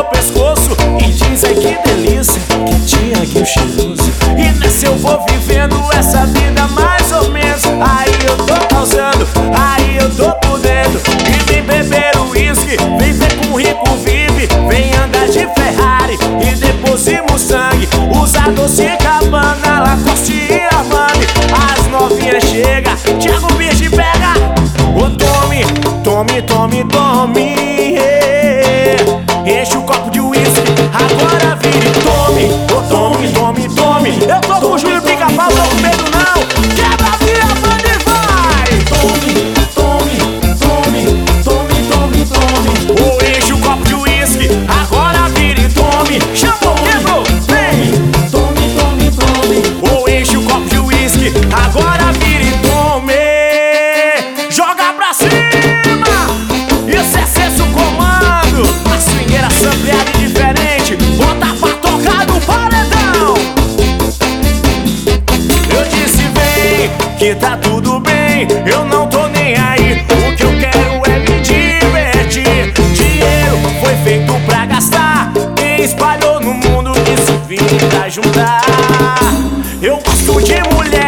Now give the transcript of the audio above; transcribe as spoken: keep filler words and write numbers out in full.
pescoço e diz ai que delícia, que Tiaguinho cheiroso. E nessa eu vou vivendo essa vida mais ou menos. Aí eu tô causando, aí eu tô por dentro. E vem beber o uísque, vem ver com o rico vive. Vem andar de Ferrari e depois de Mustang. Usa Dolce e Gabbana, Lacoste e Armani. As novinhas chega, Thiago Virgem pega. Ô tome, tome, tome, tome, yeah. Enche o copo de uísque, agora vire, tome. Ô tome, tome, tome. Eu tô com o Júlio Pica-Pau, tô com medo não. Quebra a via, manda e vai. Tome, tome, tome, tome, tome, tome. Ô enche o copo de uísque, agora vire, tome. Chamou, quebrou, vem. Tome, tome, tome. Ô enche o copo de uísque, agora vire, tome. Joga pra cima, isso é senso comando. A swingueira sampleada e diferente, bota pra tocar no paredão. Eu disse vem, que tá tudo bem, eu não tô nem aí. O que eu quero é me divertir. Dinheiro foi feito pra gastar, quem espalhou no mundo que se vira juntar. Eu gosto de mulher